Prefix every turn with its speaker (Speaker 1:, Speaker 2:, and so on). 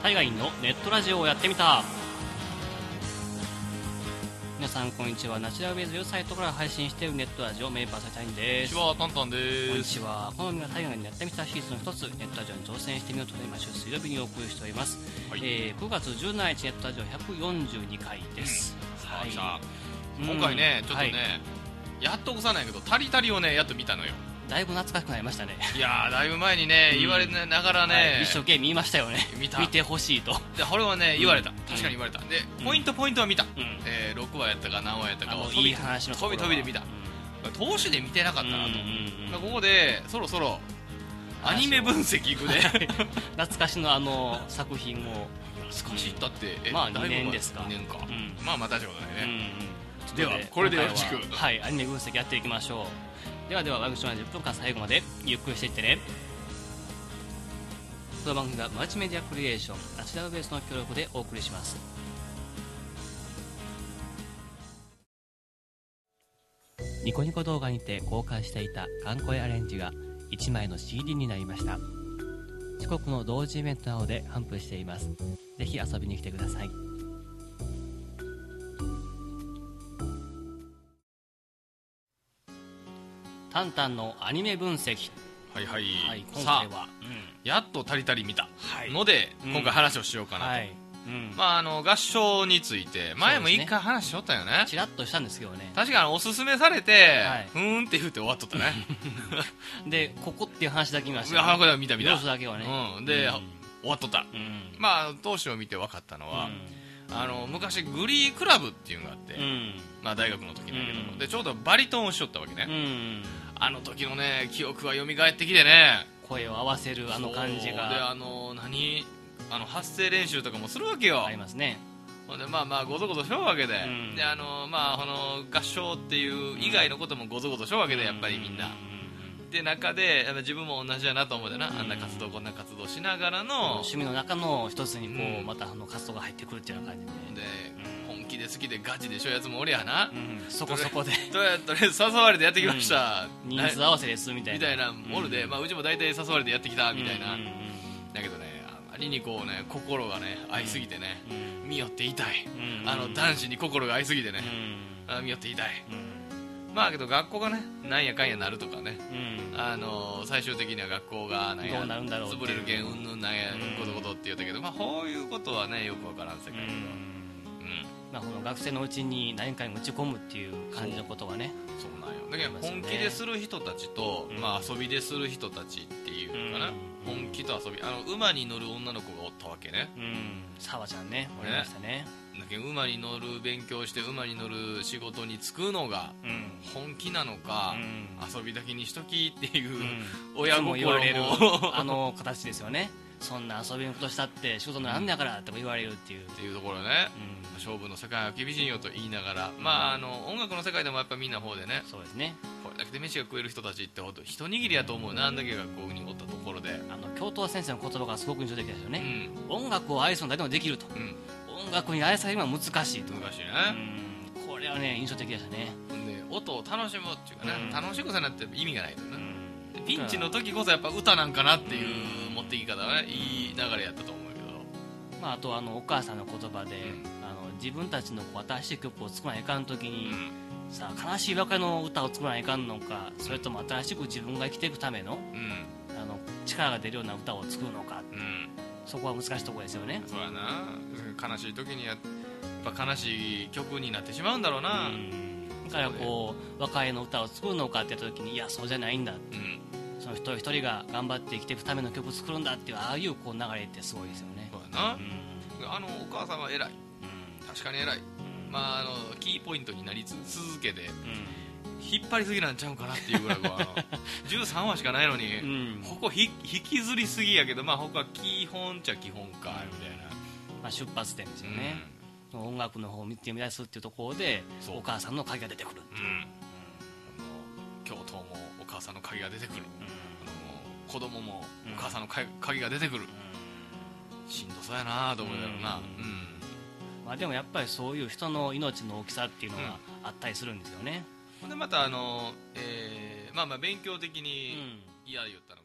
Speaker 1: 海外のネットラジオをやってみた。皆さんこんにちは。ナチュラルベースウェブサイトから配信しているネットラジオメイパーサイタインです。
Speaker 2: こんにちは、タンタンです。
Speaker 1: こんにちは。この海外にやってみたシーズンの一つ、ネットラジオに挑戦してみようと毎週水曜日にお送りしております。
Speaker 2: はい、
Speaker 1: 9月17日ネットラジオ142回です。
Speaker 2: はい、今回ね、ちょっとね、やっと起こさないけどタリタリをねやっと見たのよ。
Speaker 1: だいぶ懐かしくなりましたね。
Speaker 2: いやー、だいぶ前にね、言われながらね、
Speaker 1: 一生懸命見ましたよね。見てほしいと。
Speaker 2: で、これはね、言われた。確かに言われた。で、ポイントは見た。6話やったか何話やったかを
Speaker 1: いい話の
Speaker 2: 飛びで見た。投資で見てなかったなと。ここでそろそろアニメ分析いくで。
Speaker 1: 懐かしの作品を。
Speaker 2: 懐かしいったって、
Speaker 1: まあ2年ですか。
Speaker 2: 2年か。まあまあ大丈夫だね。
Speaker 1: では
Speaker 2: これでよろしく。
Speaker 1: はい、アニメ分析やっていきましょう。では番組の10分間最後までゆっくりしていってね。この番組はマルチメディアクリエーションナチュラルベースの協力でお送りします。ニコニコ動画にて公開していた観光アレンジが1枚の CD になりました。四国の同時イベントなどで頒布しています。ぜひ遊びに来てください。タンタンのアニメ分析。
Speaker 2: はいはい、
Speaker 1: 今回は、
Speaker 2: やっとタリタリ見たので、今回話をしようかなと。まあ合唱について前も一回話しとったよね。
Speaker 1: チラッとしたんですけどね。
Speaker 2: 確かにおすすめされて、ふーんって言って終わっとったね。
Speaker 1: でここっていう話だけ見ました
Speaker 2: よ。これは見た
Speaker 1: 要素だけはね。
Speaker 2: で終わっとった。まあ当時を見て分かったのは、昔グリークラブっていうのがあって、まあ大学の時だけど、でちょうどバリトンをしとったわけね。あの時のね記憶が蘇ってきてね、
Speaker 1: 声を合わせるあの感じが。
Speaker 2: で発声練習とかもするわけよ。
Speaker 1: ありますね。
Speaker 2: ほんでまあごぞごぞしようわけで、でまあこの合唱っていう以外のこともごぞごぞしようわけで、やっぱりみんなで中で自分も同じやなと思うでな、あんな活動こんな活動しながらの
Speaker 1: 趣味の中の一つにこう、また活動が入ってくるっていうような感じで、
Speaker 2: 本気で好きでガチでしょやつもおりやな、
Speaker 1: そこそこで
Speaker 2: とりあえず誘われてやってきました、
Speaker 1: 人数合わせですみたいな
Speaker 2: おるで、うちも大体誘われてやってきたみたいな、だけどね、あまりにこうね心がね合いすぎてね、見よって痛い、男子に心が合いすぎてね、見よって痛い、まあけど学校がねなんやかんやなるとかね、最終的には学校がなんや
Speaker 1: どうなるんだろう
Speaker 2: 潰れるけんうんぬんなんやことことって言ったけど、こういうことはねよくわからん世界だけど、
Speaker 1: この学生のうちに何かに打ち込むっていう感じのことはね、
Speaker 2: そうなんよ。だけど本気でする人たちと、遊びでする人たちっていうかな、本気と遊び、馬に乗る女の子がおったわけね。
Speaker 1: 澤ちゃんね、おりましたね。
Speaker 2: だけど馬に乗る勉強して馬に乗る仕事に就くのが本気なのか、遊びだけにしときっていう親心も
Speaker 1: 言われる形ですよね。そんな遊びのことしたって仕事になんだからって言われるっていう
Speaker 2: ところね、勝負の世界は厳しいよと言いながら、音楽の世界でもやっぱみんな方でね、
Speaker 1: そうですね、
Speaker 2: これだけで飯が食える人たちってほんと一握りやと思うな、あんだけ学校におったところで。
Speaker 1: 教頭先生の言葉がすごく印象的ですよね。音楽を愛すの誰でもできると、音楽に愛されるのは難しいと。
Speaker 2: 難しいね。
Speaker 1: これはね印象的でしたね。
Speaker 2: で音を楽しむっていうかね、楽しくさなって意味がないとね、ピンチの時こそやっぱ歌なんかなっていう持っていき方はね、いい流れやったと思うけど、
Speaker 1: あとお母さんの言葉で、自分たちの新しい曲を作らないかん時に、さあ悲しい別れの歌を作らないかんのか、それとも新しく自分が生きていくための、力が出るような歌を作るのか、そこは難しいところですよね。
Speaker 2: そうやな、悲しい時にやっぱ悲しい曲になってしまうんだろうな。
Speaker 1: だからこう別れの歌を作るのかって言った時に、いやそうじゃないんだ、その一人一人が頑張って生きていくための曲を作るんだっていう、ああいう流れってすごいですよね。
Speaker 2: そうやな、お母さんは偉い、確かに偉い、キーポイントになり続けて、引っ張りすぎなんちゃうかなっていうぐらい13話しかないのに、ここ引きずりすぎやけど、ここは基本っちゃ基本かみたいな、
Speaker 1: 出発点ですよね。音楽の方を見てみ出すっていうところでお母さんの鍵が出てくる、教頭もお母さんの鍵が出てくる、子供もお母さんの鍵が出てくる、しんどそうやなと思うだろうな。でもやっぱりそういう人の命の大きさっていうのがあったりするんですよね。
Speaker 2: でまた勉強的に嫌言ったの